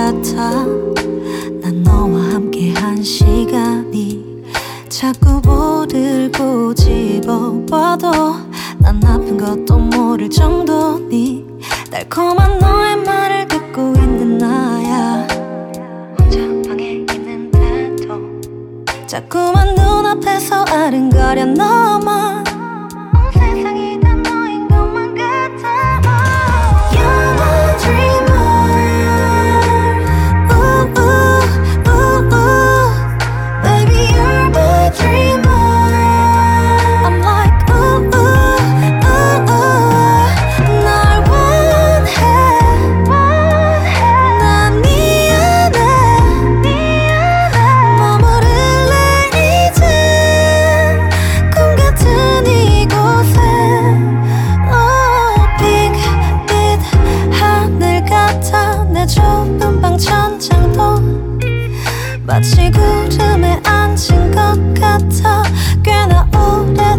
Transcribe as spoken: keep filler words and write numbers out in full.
같아. 난 너와 함께한 시간이 자꾸 볼을 꼬집어봐도 난 아픈 것도 모를 정도니 달콤한 너의 말을 듣고 있는 나야. 혼자 방에 있는데도 자꾸만 눈앞에서 아른거려 너만. 온 세상이 다 너인 것만 같아. You're my dreamer. Ooh, ooh, ooh, ooh. Baby, you're my dreamer. I'm like ooh, ooh, ooh, ooh. 널 원해. 난 미안해. 머무를래 이젠 꿈 같은 이곳에. Oh, 핑크빛 하늘 같아. 내 좁은 방 천장도 마치 구름에 앉은 것 같아. 꽤나 오래